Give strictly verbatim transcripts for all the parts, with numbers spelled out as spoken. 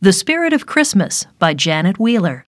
The Spirit of Christmas by Janet Wheeler.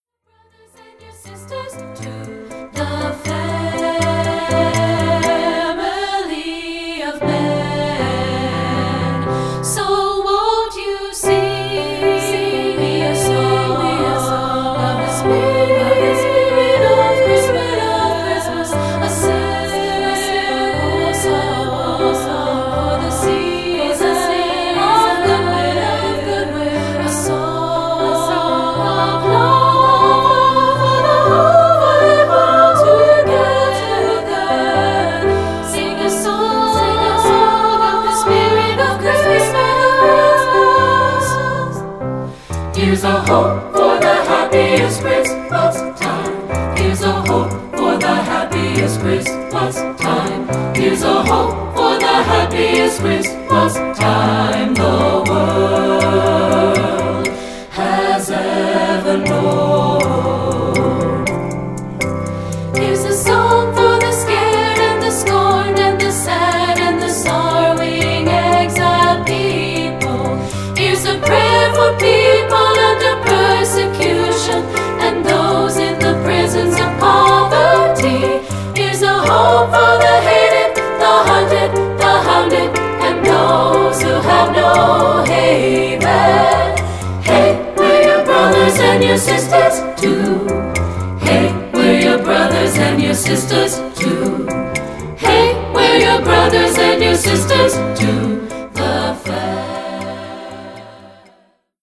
Here's a hope for the happiest Christmas time. Here's a hope for the happiest Christmas time. Here's a hope for the happiest Christmas time the world has ever known. Here's a song for the scared and the scorned and the sad and the sorrowing exiled people. Here's a prayer for people under persecution and those in the prisons of poverty. Here's a hope for the hated, the hunted, the hounded, and those who have no haven. Hey, we're your brothers and your sisters too. Hey, we're your brothers and your sisters too. Hey, we're your brothers and your sisters too. The fact